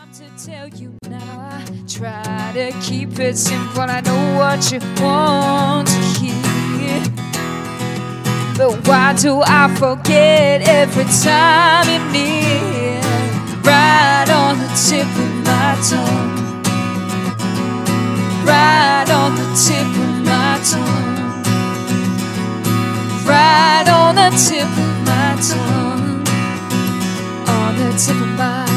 To tell you now, I try to keep it simple. I know what you want to hear, but why do I forget every time you're near? Right on the tip of my tongue, right on the tip of my tongue, right on the tip of my tongue, on the tip of my